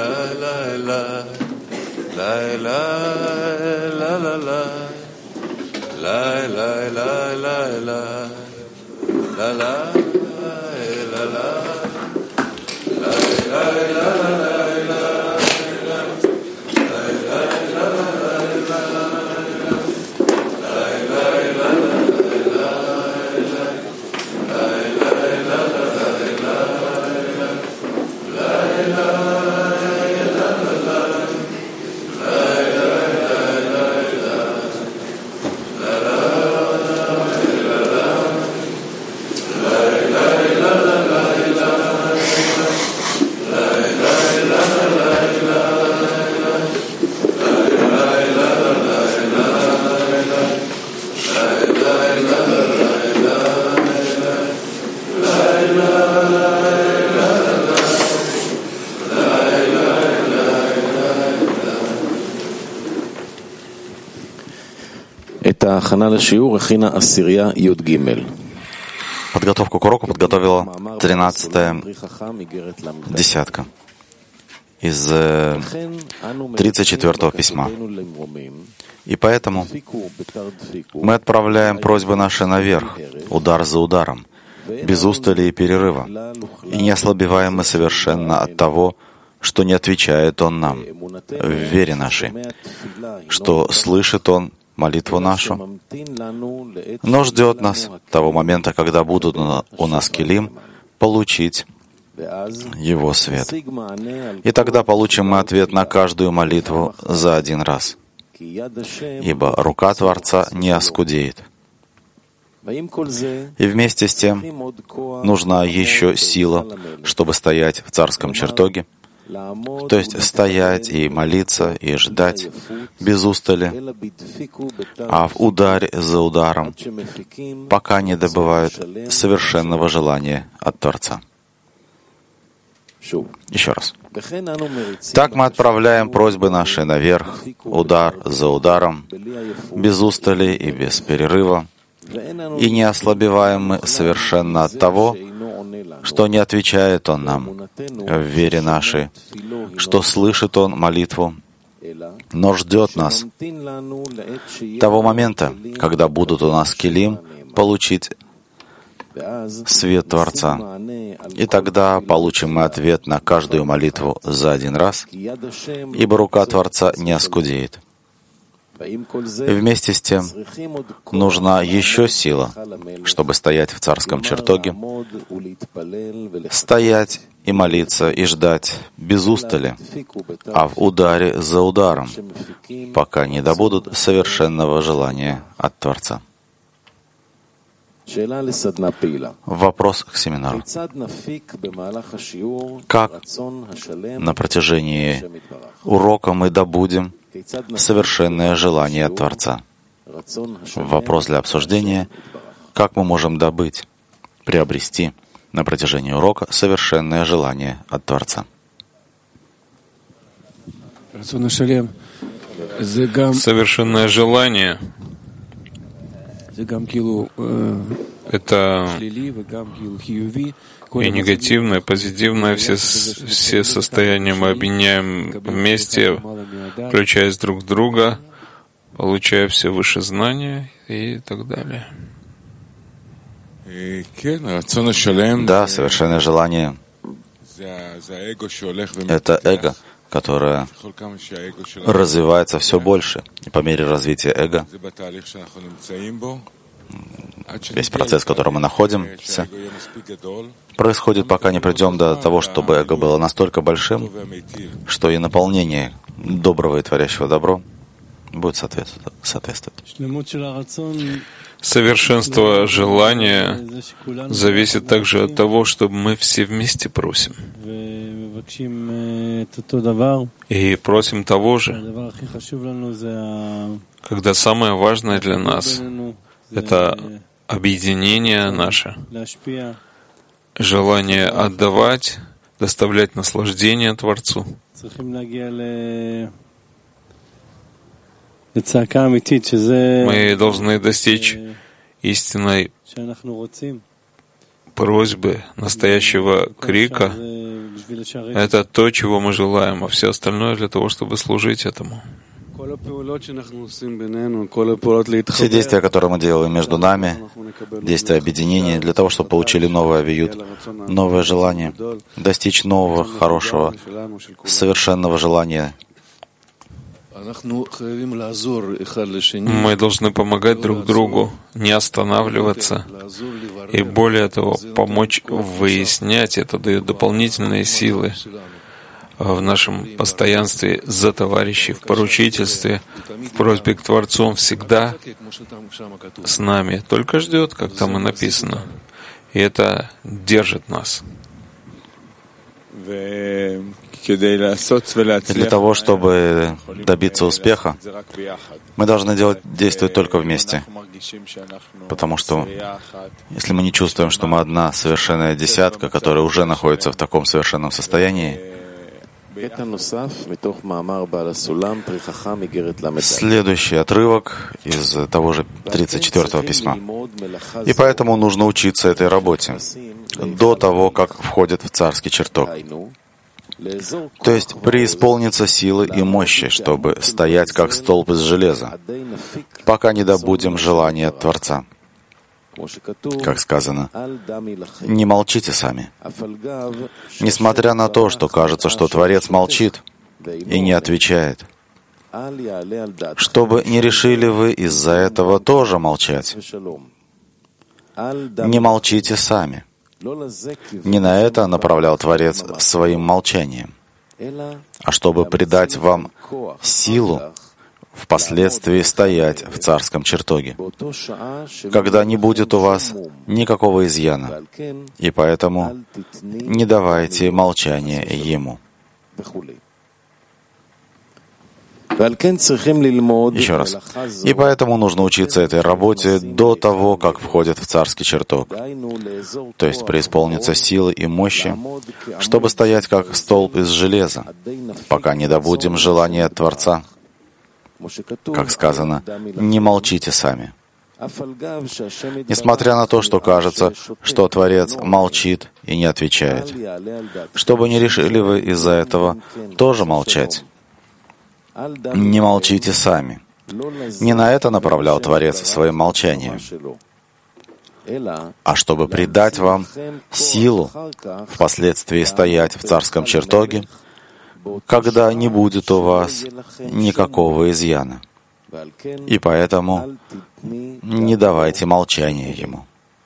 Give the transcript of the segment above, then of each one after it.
Подготовку к уроку подготовила 13-я десятка из 34-го письма. И поэтому мы отправляем просьбы наши наверх, удар за ударом, без устали и перерыва, и не ослабеваем мы совершенно от того, что не отвечает Он нам в вере нашей, что слышит Он молитву нашу, но ждет нас того момента, когда будут у нас келим, получить Его свет. И тогда получим мы ответ на каждую молитву за один раз, ибо рука Творца не оскудеет. И вместе с тем нужна еще сила, чтобы стоять в царском чертоге, то есть стоять и молиться, и ждать без устали, а в ударе за ударом, пока не добывают совершенного желания от Творца. Еще раз. Так мы отправляем просьбы наши наверх, удар за ударом, без устали и без перерыва, и не ослабеваем мы совершенно от того, что не отвечает Он нам в вере нашей, что слышит Он молитву, но ждет нас того момента, когда будут у нас келим, получить свет Творца. И тогда получим мы ответ на каждую молитву за один раз, ибо рука Творца не оскудеет. И вместе с тем нужна еще сила, чтобы стоять в царском чертоге, стоять и молиться, и ждать без устали, а в ударе за ударом, пока не добудут совершенного желания от Творца. Вопрос к семинару. Как на протяжении урока мы добудем совершенное желание от Творца? Вопрос для обсуждения. Как мы можем добыть, приобрести на протяжении урока совершенное желание от Творца? Совершенное желание — это и негативное, и позитивное, все состояния мы объединяем вместе, включаясь друг в друга, получая все выше знания и так далее. Да, совершенное желание — это эго, которое развивается все больше. И по мере развития эго, весь процесс, в котором мы находимся, происходит, пока не придем до того, чтобы эго было настолько большим, что и наполнение доброго и творящего добро будет соответствовать. Совершенство желания зависит также от того, чтобы мы все вместе просим. И просим того же, когда самое важное для нас — это объединение наше, желание отдавать, доставлять наслаждение Творцу. Мы должны достичь истинной просьбы, настоящего крика, это то, чего мы желаем, а все остальное для того, чтобы служить этому. Все действия, которые мы делаем между нами, действия объединения, для того, чтобы получили новый авиют, новое желание, достичь нового, хорошего, совершенного желания. Мы должны помогать друг другу, не останавливаться, и более того, помочь выяснять. Это дает дополнительные силы в нашем постоянстве за товарищей, в поручительстве, в просьбе к Творцу. Он всегда с нами, только ждет, как там и написано. И это держит нас. И для того, чтобы добиться успеха, мы должны действовать только вместе. Потому что если мы не чувствуем, что мы одна совершенная десятка, которая уже находится в таком совершенном состоянии, следующий отрывок из того же 34-го письма. И поэтому нужно учиться этой работе до того, как входит в царский чертог. То есть преисполниться силы и мощи, чтобы стоять как столб из железа, пока не добудем желания Творца. Как сказано, не молчите сами. Несмотря на то, что кажется, что Творец молчит и не отвечает, чтобы не решили вы из-за этого тоже молчать. Не молчите сами. Не на это направлял Творец своим молчанием, а чтобы придать вам силу впоследствии стоять в царском чертоге, когда не будет у вас никакого изъяна, и поэтому не давайте молчания Ему. Еще раз. И поэтому нужно учиться этой работе до того, как входит в царский чертог, то есть преисполниться силы и мощи, чтобы стоять как столб из железа, пока не добудем желания Творца. Как сказано, не молчите сами. Несмотря на то, что кажется, что Творец молчит и не отвечает, чтобы не решили вы из-за этого тоже молчать. Не молчите сами. Не на это направлял Творец своим молчанием, а чтобы придать вам силу впоследствии стоять в царском чертоге, когда не будет у вас никакого изъяна. И поэтому не давайте молчания Ему.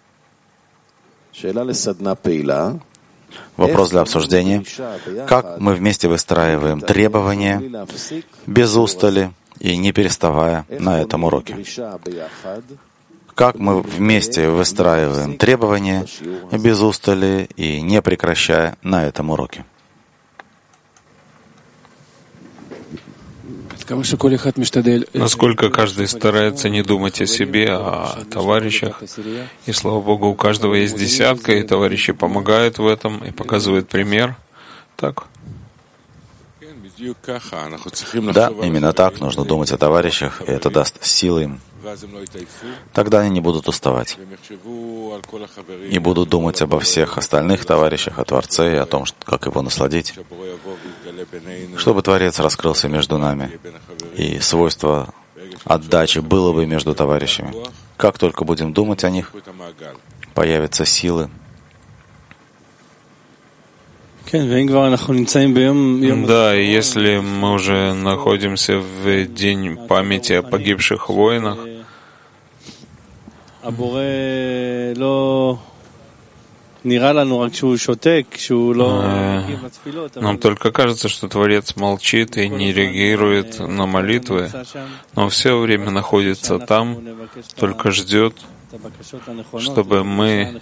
Вопрос для обсуждения. Как мы вместе выстраиваем требования без устали и не переставая на этом уроке? Как мы вместе выстраиваем требования без устали и не прекращая на этом уроке? Насколько каждый старается не думать о себе, а о товарищах. И, слава Богу, у каждого есть десятка, и товарищи помогают в этом и показывают пример. Так? Да, именно так. Нужно думать о товарищах, и это даст силы им. Тогда они не будут уставать. И будут думать обо всех остальных товарищах, о Творце и о том, как его насладить, чтобы Творец раскрылся между нами, и свойство отдачи было бы между товарищами. Как только будем думать о них, появятся силы. Да, и если мы уже находимся в день памяти о погибших воинах, нам только кажется, что Творец молчит и не реагирует на молитвы, но все время находится там, только ждет, чтобы мы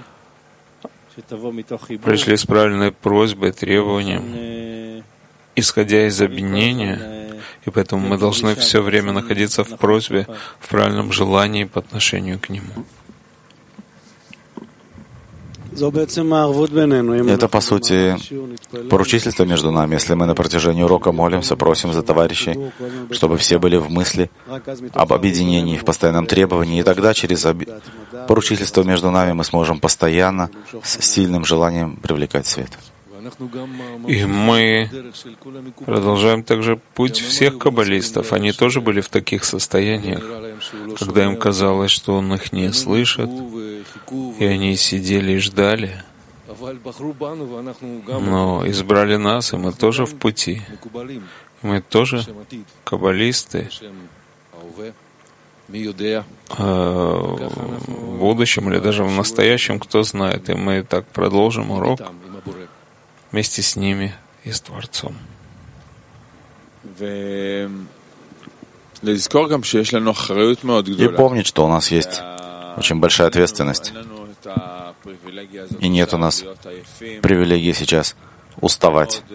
пришли с правильной просьбой, требованием, исходя из объединения, и поэтому мы должны все время находиться в просьбе, в правильном желании по отношению к Нему. Это, по сути, поручительство между нами. Если мы на протяжении урока молимся, просим за товарищей, чтобы все были в мысли об объединении, в постоянном требовании, и тогда через поручительство между нами мы сможем постоянно с сильным желанием привлекать свет. И мы продолжаем также путь всех каббалистов. Они тоже были в таких состояниях, когда им казалось, что он их не слышит, и они сидели и ждали. Но избрали нас, и мы тоже в пути. Мы тоже каббалисты. В будущем или даже в настоящем, кто знает. И мы так продолжим урок вместе с ними и с Творцом. И помнить, что у нас есть очень большая ответственность. И нет у нас привилегии сейчас уставать.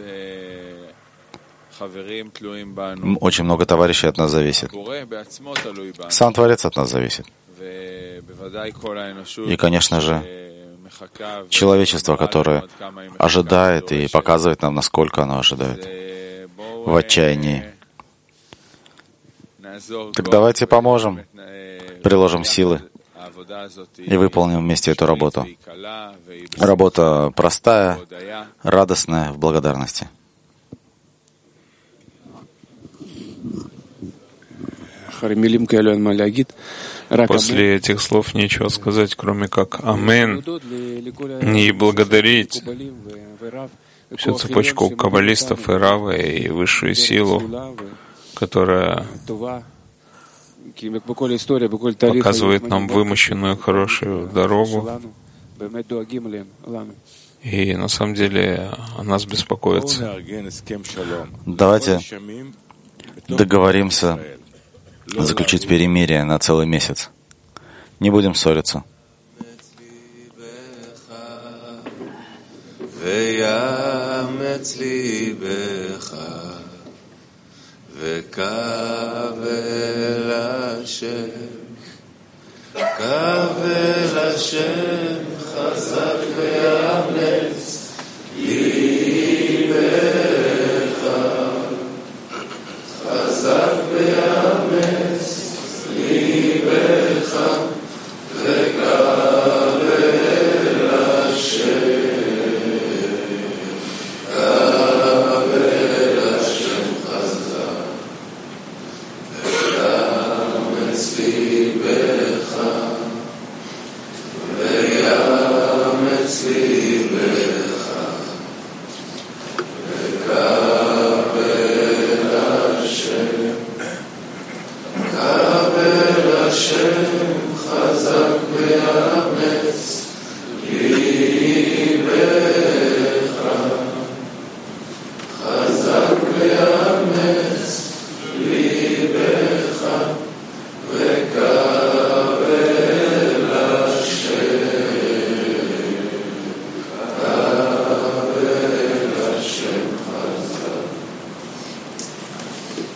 Очень много товарищей от нас зависит. Сам Творец от нас зависит. И, конечно же, человечество, которое ожидает и показывает нам, насколько оно ожидает в отчаянии. Так давайте поможем, приложим силы и выполним вместе эту работу. Работа простая, радостная, в благодарности. После этих слов нечего сказать, кроме как «Амен», и благодарить всю цепочку каббалистов и Равы, и высшую силу, которая показывает нам вымощенную хорошую дорогу, и на самом деле о нас беспокоится. Давайте договоримся заключить перемирие на целый месяц. Не будем ссориться. Hashem